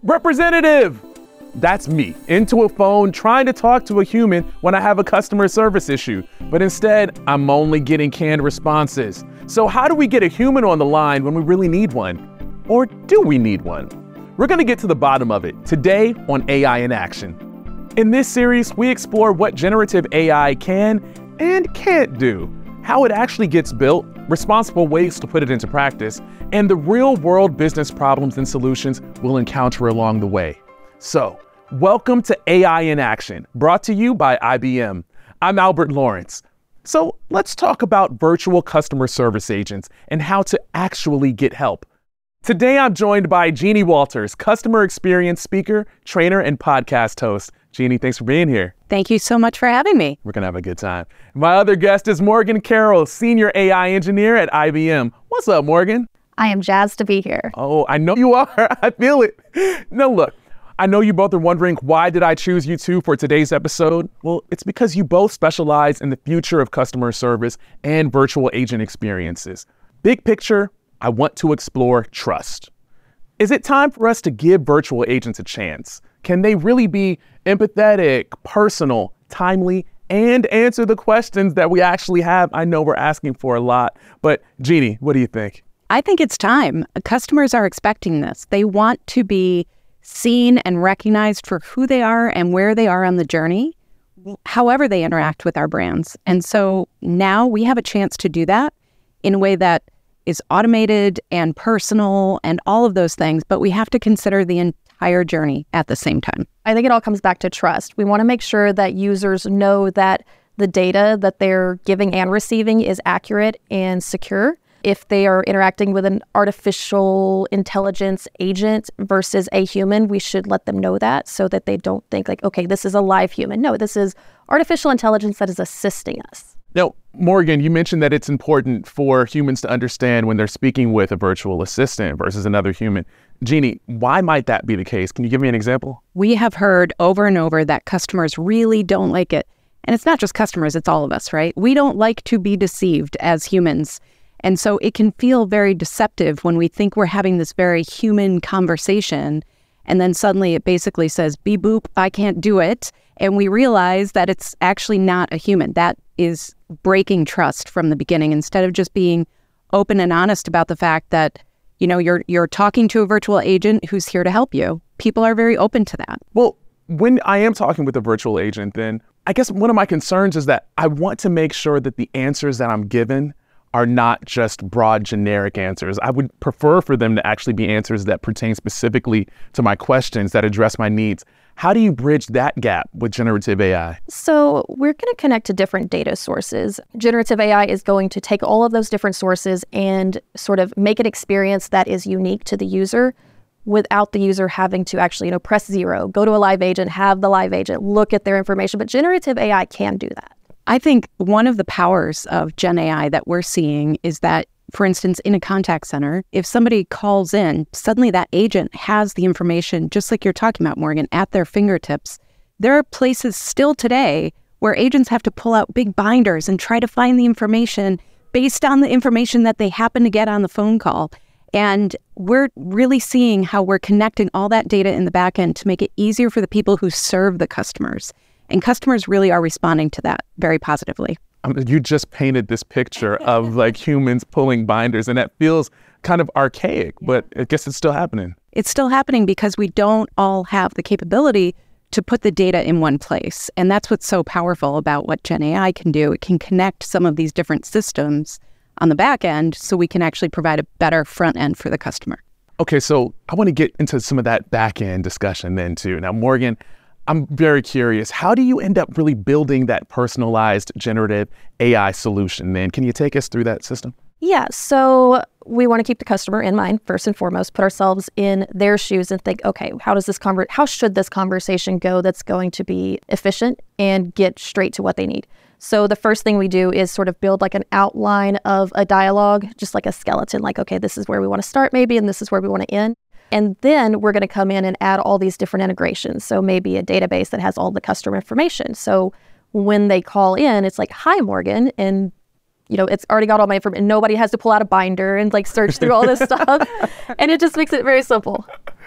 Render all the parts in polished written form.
Representative! That's me, into a phone, trying to talk to a human when I have a customer service issue. But instead, I'm only getting canned responses. So how do we get a human on the line when we really need one? Or do we need one? We're gonna get to the bottom of it today on AI in Action. In this series, we explore what generative AI can and can't do, how it actually gets built, responsible ways to put it into practice, and the real-world business problems and solutions we'll encounter along the way. So, welcome to AI in Action, brought to you by IBM. I'm Albert Lawrence. So let's talk about virtual customer service agents and how to actually get help. Today I'm joined by Jeannie Walters, customer experience speaker, trainer, and podcast host. Jeannie, thanks for being here. Thank you so much for having me. We're gonna have a good time. My other guest is Morgan Carroll, senior AI engineer at IBM. What's up, Morgan? I am jazzed to be here. Oh, I know you are. I feel it. Now look, I know you both are wondering, why did I choose you two for today's episode? Well, it's because you both specialize in the future of customer service and virtual agent experiences. Big picture, I want to explore trust. Is it time for us to give virtual agents a chance? Can they really be empathetic, personal, timely, and answer the questions that we actually have? I know we're asking for a lot, but Jeannie, what do you think? I think it's time. Customers are expecting this. They want to be seen and recognized for who they are and where they are on the journey, however they interact with our brands. And so now we have a chance to do that in a way that is automated and personal and all of those things, but we have to consider the entire journey at the same time. I think it all comes back to trust. We want to make sure that users know that the data that they're giving and receiving is accurate and secure. If they are interacting with an artificial intelligence agent versus a human, we should let them know that so that they don't think like, okay, this is a live human. No, this is artificial intelligence that is assisting us. Now, Morgan, you mentioned that it's important for humans to understand when they're speaking with a virtual assistant versus another human. Jeannie, why might that be the case? Can you give me an example? We have heard over and over that customers really don't like it. And it's not just customers, it's all of us, right? We don't like to be deceived as humans. And so it can feel very deceptive when we think we're having this very human conversation, and then suddenly it basically says, beep boop, I can't do it. And we realize that it's actually not a human. That is breaking trust from the beginning, instead of just being open and honest about the fact that, you know, you're talking to a virtual agent who's here to help you. People are very open to that. Well, when I am talking with a virtual agent, then I guess one of my concerns is that I want to make sure that the answers that I'm given are not just broad, generic answers. I would prefer for them to actually be answers that pertain specifically to my questions, that address my needs. How do you bridge that gap with generative AI? So we're going to connect to different data sources. Generative AI is going to take all of those different sources and sort of make an experience that is unique to the user without the user having to actually, press 0, go to a live agent, have the live agent look at their information. But generative AI can do that. I think one of the powers of Gen AI that we're seeing is that, for instance, in a contact center, if somebody calls in, suddenly that agent has the information, just like you're talking about, Morgan, at their fingertips. There are places still today where agents have to pull out big binders and try to find the information based on the information that they happen to get on the phone call. And we're really seeing how we're connecting all that data in the back end to make it easier for the people who serve the customers. And customers really are responding to that very positively. You just painted this picture of like humans pulling binders, and that feels kind of archaic, but I guess it's still happening. It's still happening because we don't all have the capability to put the data in one place. And that's what's so powerful about what Gen AI can do. It can connect some of these different systems on the back end so we can actually provide a better front end for the customer. Okay, so I want to get into some of that back end discussion then too. Now, Morgan, I'm very curious, how do you end up really building that personalized generative AI solution then? Can you take us through that system? Yeah, so we want to keep the customer in mind first and foremost, put ourselves in their shoes and think, okay, how should this conversation go that's going to be efficient and get straight to what they need? So the first thing we do is sort of build like an outline of a dialogue, just like a skeleton, like, okay, this is where we want to start maybe, and this is where we want to end. And then we're going to come in and add all these different integrations. So maybe a database that has all the customer information. So when they call in, it's like, hi, Morgan. And, it's already got all my information. Nobody has to pull out a binder and like search through all this stuff. And it just makes it very simple.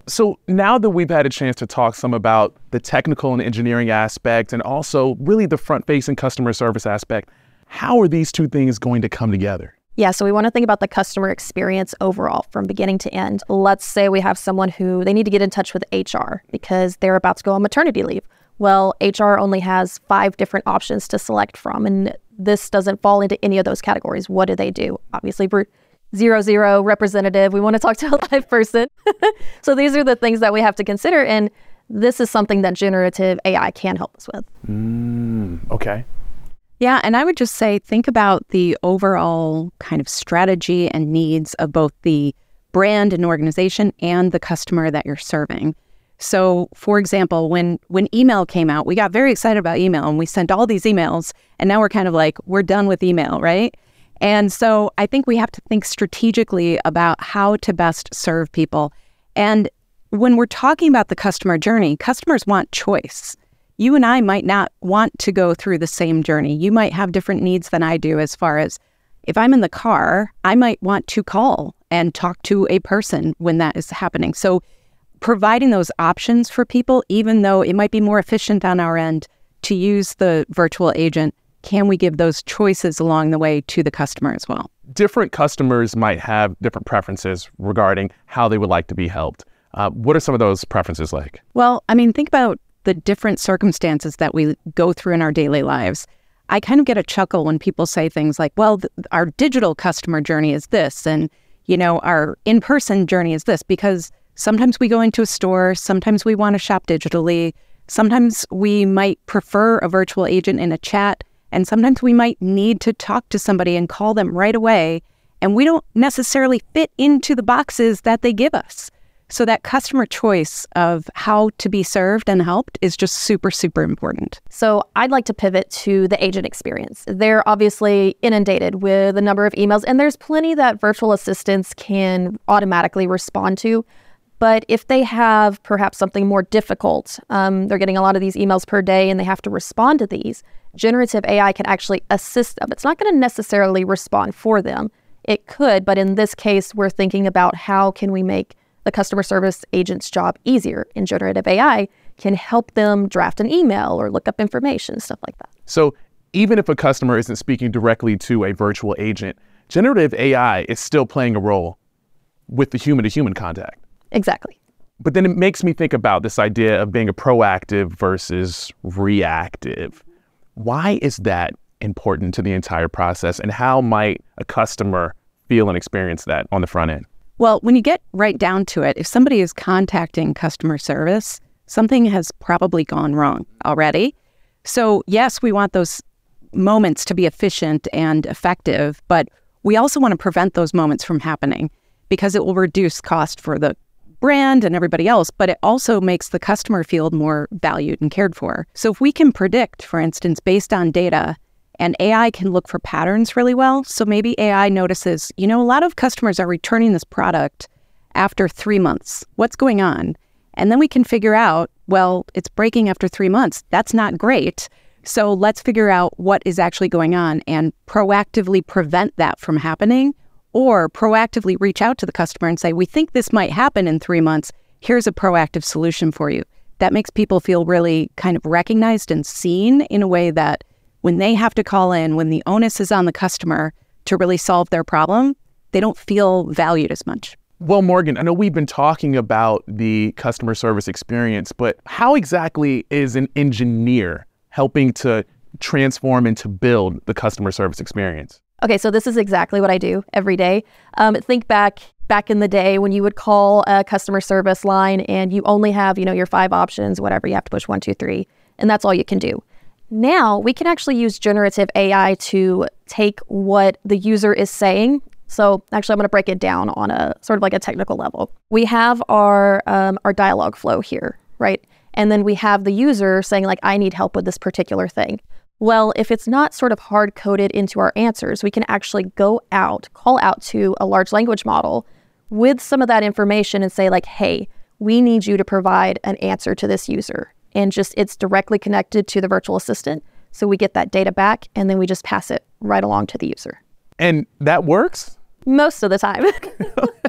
So now that we've had a chance to talk some about the technical and engineering aspect and also really the front-facing customer service aspect, how are these two things going to come together? Yeah, so we want to think about the customer experience overall from beginning to end. Let's say we have someone who they need to get in touch with HR because they're about to go on maternity leave. Well, HR only has 5 different options to select from, and this doesn't fall into any of those categories. What do they do? Obviously, we're 0-0 representative. We want to talk to a live person. So these are the things that we have to consider, and this is something that generative AI can help us with. Okay. Yeah, and I would just say, think about the overall kind of strategy and needs of both the brand and organization and the customer that you're serving. So, for example, when email came out, we got very excited about email and we sent all these emails, and now we're kind of like, we're done with email, right? And so I think we have to think strategically about how to best serve people. And when we're talking about the customer journey, customers want choice. You and I might not want to go through the same journey. You might have different needs than I do as far as if I'm in the car, I might want to call and talk to a person when that is happening. So providing those options for people, even though it might be more efficient on our end to use the virtual agent, can we give those choices along the way to the customer as well? Different customers might have different preferences regarding how they would like to be helped. What are some of those preferences like? Well, I mean, think about the different circumstances that we go through in our daily lives. I kind of get a chuckle when people say things like, well, our digital customer journey is this, and, you know, our in-person journey is this, because sometimes we go into a store, sometimes we want to shop digitally, sometimes we might prefer a virtual agent in a chat, and sometimes we might need to talk to somebody and call them right away, and we don't necessarily fit into the boxes that they give us. So that customer choice of how to be served and helped is just super, super important. So I'd like to pivot to the agent experience. They're obviously inundated with a number of emails, and there's plenty that virtual assistants can automatically respond to. But if they have perhaps something more difficult, they're getting a lot of these emails per day and they have to respond to these, generative AI can actually assist them. It's not going to necessarily respond for them. It could, but in this case, we're thinking about how can we make the customer service agent's job easier, and generative AI can help them draft an email or look up information, stuff like that. So even if a customer isn't speaking directly to a virtual agent, generative AI is still playing a role with the human-to-human contact. Exactly. But then it makes me think about this idea of being a proactive versus reactive. Why is that important to the entire process, and how might a customer feel and experience that on the front end? Well, when you get right down to it, if somebody is contacting customer service, something has probably gone wrong already. So yes, we want those moments to be efficient and effective, but we also want to prevent those moments from happening because it will reduce cost for the brand and everybody else, but it also makes the customer feel more valued and cared for. So if we can predict, for instance, based on data, and AI can look for patterns really well. So maybe AI notices, you know, a lot of customers are returning this product after 3 months. What's going on? And then we can figure out, well, it's breaking after 3 months. That's not great. So let's figure out what is actually going on and proactively prevent that from happening, or proactively reach out to the customer and say, we think this might happen in 3 months. Here's a proactive solution for you. That makes people feel really kind of recognized and seen in a way that when they have to call in, when the onus is on the customer to really solve their problem, they don't feel valued as much. Well, Morgan, I know we've been talking about the customer service experience, but how exactly is an engineer helping to transform and to build the customer service experience? Okay, so this is exactly what I do every day. Think back in the day when you would call a customer service line and you only have, your 5 options, whatever, you have to push 1, 2, 3, and that's all you can do. Now we can actually use generative AI to take what the user is saying. So actually, I'm going to break it down on a sort of like a technical level. We have our dialogue flow here, right? And then we have the user saying like, I need help with this particular thing. Well, if it's not sort of hard coded into our answers, we can actually call out to a large language model with some of that information and say like, hey, we need you to provide an answer to this user. And it's directly connected to the virtual assistant. So we get that data back and then we just pass it right along to the user. And that works? Most of the time.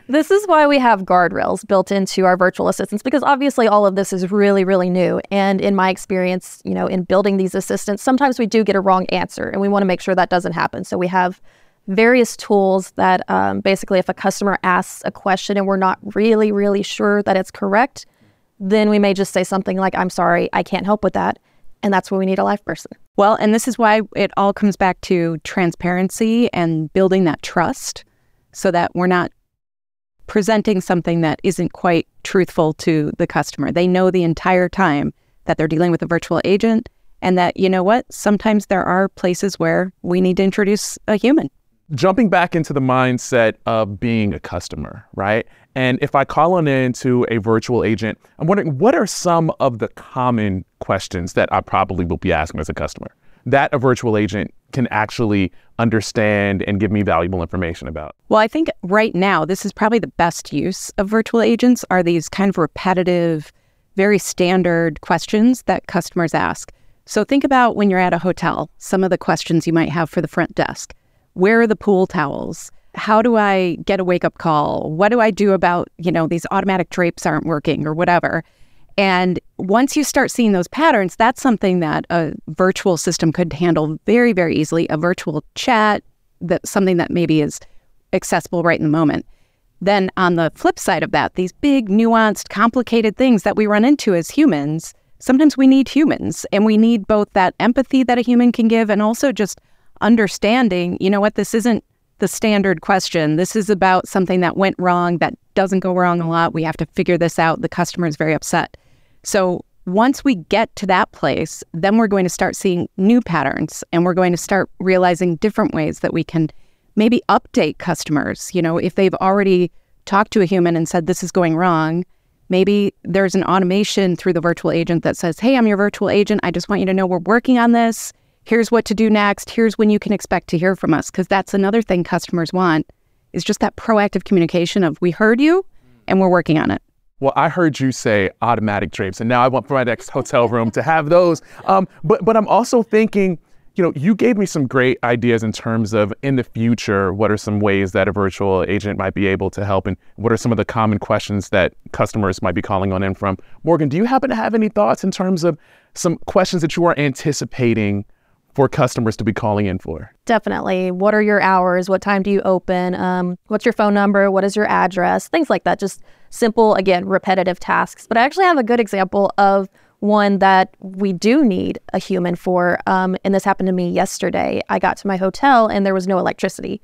This is why we have guardrails built into our virtual assistants, because obviously all of this is really, really new. And in my experience, in building these assistants, sometimes we do get a wrong answer, and we want to make sure that doesn't happen. So we have various tools that basically if a customer asks a question and we're not really, really sure that it's correct, then we may just say something like, I'm sorry, I can't help with that. And that's when we need a live person. Well, and this is why it all comes back to transparency and building that trust so that we're not presenting something that isn't quite truthful to the customer. They know the entire time that they're dealing with a virtual agent, and that, you know what, sometimes there are places where we need to introduce a human. Jumping back into the mindset of being a customer, right? And if I call on into a virtual agent, I'm wondering, what are some of the common questions that I probably will be asking as a customer that a virtual agent can actually understand and give me valuable information about? Well, I think right now, this is probably the best use of virtual agents are these kind of repetitive, very standard questions that customers ask. So think about when you're at a hotel, some of the questions you might have for the front desk. Where are the pool towels? How do I get a wake-up call? What do I do about, these automatic drapes aren't working or whatever? And once you start seeing those patterns, that's something that a virtual system could handle very, very easily. A virtual chat, something that maybe is accessible right in the moment. Then on the flip side of that, these big, nuanced, complicated things that we run into as humans, sometimes we need humans, and we need both that empathy that a human can give and also just understanding, this isn't the standard question. This is about something that went wrong, that doesn't go wrong a lot. We have to figure this out. The customer is very upset. So once we get to that place, then we're going to start seeing new patterns, and we're going to start realizing different ways that we can maybe update customers. If they've already talked to a human and said this is going wrong, maybe there's an automation through the virtual agent that says, hey, I'm your virtual agent. I just want you to know we're working on this. Here's what to do next. Here's when you can expect to hear from us. Because that's another thing customers want, is just that proactive communication of, we heard you and we're working on it. Well, I heard you say automatic drapes, and now I want for my next hotel room to have those. But I'm also thinking, you gave me some great ideas in terms of, in the future, what are some ways that a virtual agent might be able to help, and what are some of the common questions that customers might be calling on in from. Morgan, do you happen to have any thoughts in terms of some questions that you are anticipating for customers to be calling in for? Definitely. What are your hours? What time do you open? What's your phone number? What is your address? Things like that. Just simple, again, repetitive tasks. But I actually have a good example of one that we do need a human for. And this happened to me yesterday. I got to my hotel and there was no electricity.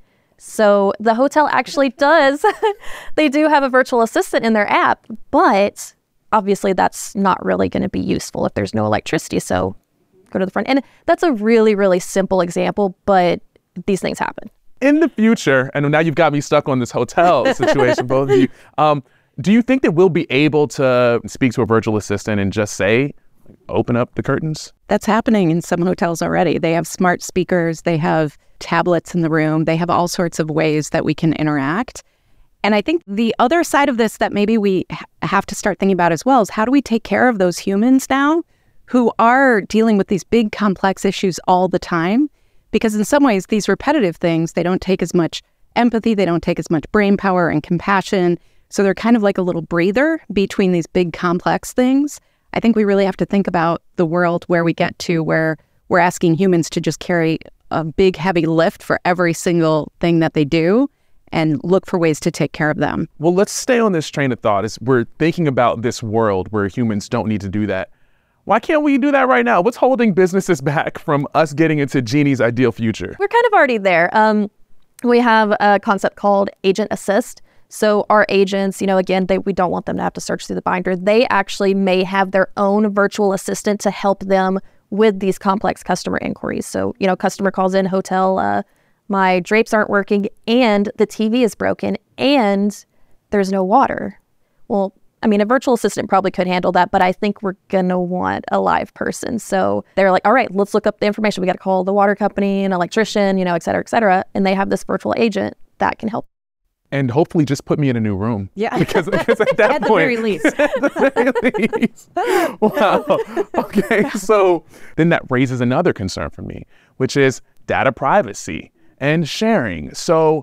So the hotel actually does. They do have a virtual assistant in their app, but obviously that's not really going to be useful if there's no electricity. So go to the front. And that's a really, really simple example, but these things happen. In the future, and now you've got me stuck on this hotel situation, both of you, do you think that we'll be able to speak to a virtual assistant and just say, open up the curtains? That's happening in some hotels already. They have smart speakers, they have tablets in the room, they have all sorts of ways that we can interact. And I think the other side of this that maybe we have to start thinking about as well is, how do we take care of those humans now who are dealing with these big complex issues all the time? Because in some ways, these repetitive things, they don't take as much empathy, they don't take as much brain power and compassion. So they're kind of like a little breather between these big complex things. I think we really have to think about the world where we get to, where we're asking humans to just carry a big, heavy lift for every single thing that they do, and look for ways to take care of them. Well, let's stay on this train of thought. As we're thinking about this world where humans don't need to do that, why can't we do that right now? What's holding businesses back from us getting into Jeannie's ideal future? We're kind of already there. We have a concept called Agent Assist. So our agents, again, we don't want them to have to search through the binder. They actually may have their own virtual assistant to help them with these complex customer inquiries. So, customer calls in, hotel, my drapes aren't working and the TV is broken and there's no water. Well, a virtual assistant probably could handle that, but I think we're going to want a live person. So they're like, all right, let's look up the information. We got to call the water company, an electrician, et cetera, et cetera. And they have this virtual agent that can help. And hopefully just put me in a new room. Yeah. Because at that at point. The very least. At the very least. Wow. Okay. So then that raises another concern for me, which is data privacy and sharing. So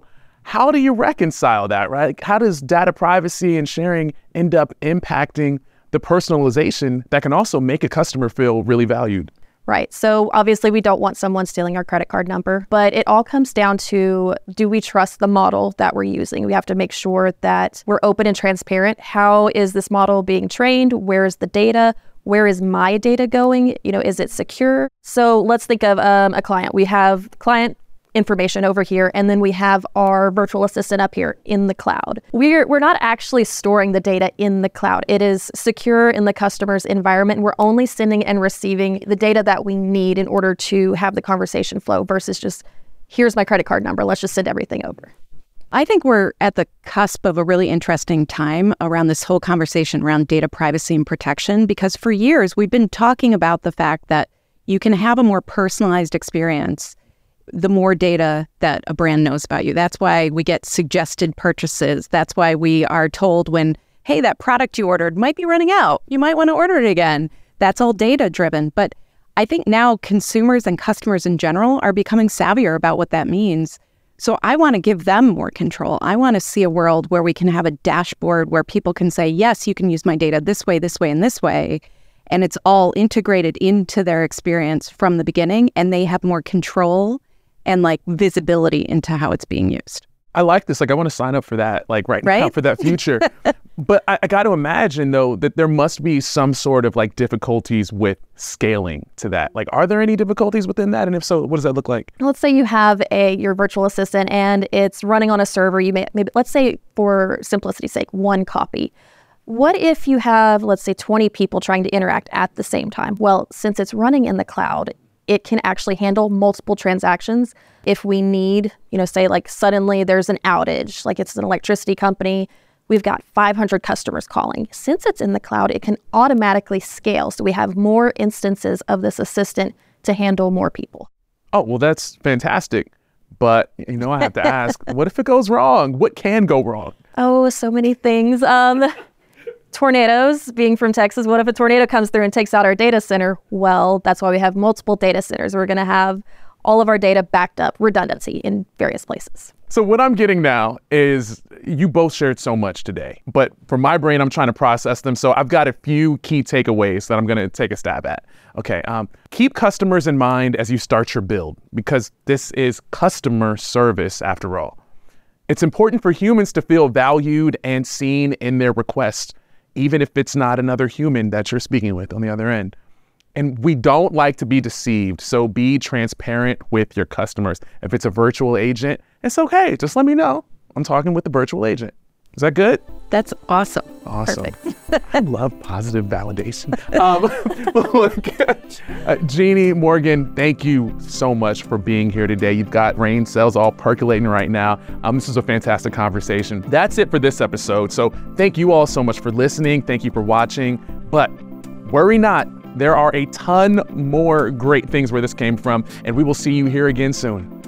how do you reconcile that, right? How does data privacy and sharing end up impacting the personalization that can also make a customer feel really valued? Right. So obviously we don't want someone stealing our credit card number, but it all comes down to, do we trust the model that we're using? We have to make sure that we're open and transparent. How is this model being trained? Where is the data? Where is my data going? Is it secure? So let's think of a client. We have client information over here, and then we have our virtual assistant up here in the cloud. We're not actually storing the data in the cloud. It is secure in the customer's environment, and we're only sending and receiving the data that we need in order to have the conversation flow versus just, here's my credit card number, let's just send everything over. I think we're at the cusp of a really interesting time around this whole conversation around data privacy and protection, because for years we've been talking about the fact that you can have a more personalized experience the more data that a brand knows about you. That's why we get suggested purchases. That's why we are told when, hey, that product you ordered might be running out. You might want to order it again. That's all data driven. But I think now consumers and customers in general are becoming savvier about what that means. So I want to give them more control. I want to see a world where we can have a dashboard where people can say, yes, you can use my data this way, and this way. And it's all integrated into their experience from the beginning, and they have more control and visibility into how it's being used. I like this. I want to sign up for that, right now, for that future. But I got to imagine, though, that there must be some sort of difficulties with scaling to that. Are there any difficulties within that? And if so, what does that look like? Let's say you have your virtual assistant and it's running on a server. You maybe, let's say for simplicity's sake, one copy. What if you have, let's say, 20 people trying to interact at the same time? Well, since it's running in the cloud, it can actually handle multiple transactions. If we need, say suddenly there's an outage, it's an electricity company, we've got 500 customers calling. Since it's in the cloud, it can automatically scale. So we have more instances of this assistant to handle more people. Oh, well, that's fantastic. But, I have to ask, what if it goes wrong? What can go wrong? Oh, so many things. Tornadoes, being from Texas, what if a tornado comes through and takes out our data center? Well, that's why we have multiple data centers. We're going to have all of our data backed up, redundancy in various places. So what I'm getting now is you both shared so much today, but for my brain, I'm trying to process them. So I've got a few key takeaways that I'm going to take a stab at. Okay, keep customers in mind as you start your build, because this is customer service after all. It's important for humans to feel valued and seen in their requests, even if it's not another human that you're speaking with on the other end. And we don't like to be deceived, so be transparent with your customers. If it's a virtual agent, it's okay. Just let me know. I'm talking with the virtual agent. Is that good? That's awesome. Awesome. Perfect. I love positive validation. Jeannie, Morgan, thank you so much for being here today. You've got brain cells all percolating right now. This is a fantastic conversation. That's it for this episode. So thank you all so much for listening. Thank you for watching. But worry not, there are a ton more great things where this came from, and we will see you here again soon.